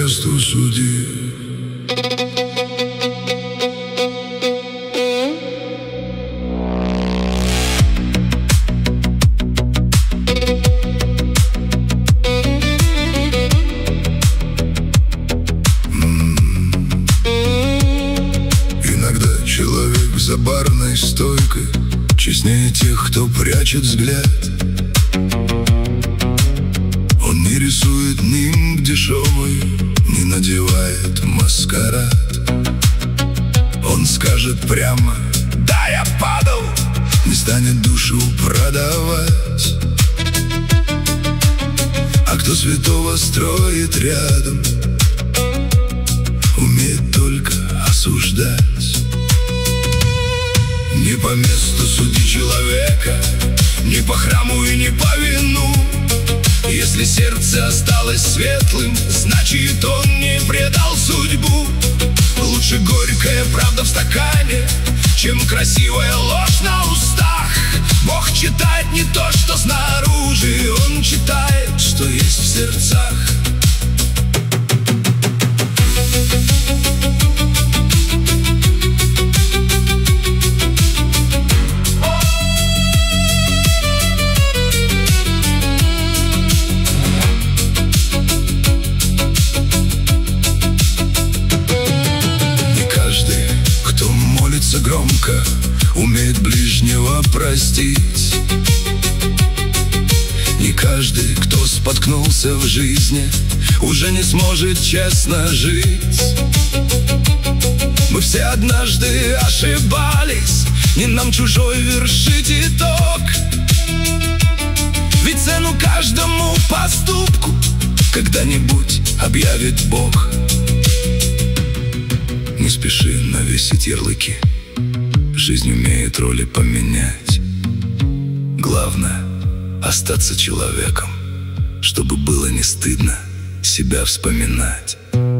месту судьи. Иногда человек за барной стойкой честнее тех, кто прячет взгляд. Он не рисует нимб дешевый, не надевает маскарад. Он скажет прямо: да, я падал, не станет душу продавать. А кто святого строит рядом, умеет только осуждать. Не по месту суди человека, не по храму и не по вину. Если сердце осталось светлым, значит он не предал судьбу. Лучше горькая правда в стакане, чем красивая ложь на устах. Бог читает не то, что снаружи, Он читает, что есть в сердцах. Громко умеет ближнего простить. Не каждый, кто споткнулся в жизни, уже не сможет честно жить. Мы все однажды ошибались, не нам чужой вершить итог. Ведь цену каждому поступку когда-нибудь объявит Бог. Не спеши навесить ярлыки, жизнь умеет роли поменять. Главное — остаться человеком, чтобы было не стыдно себя вспоминать.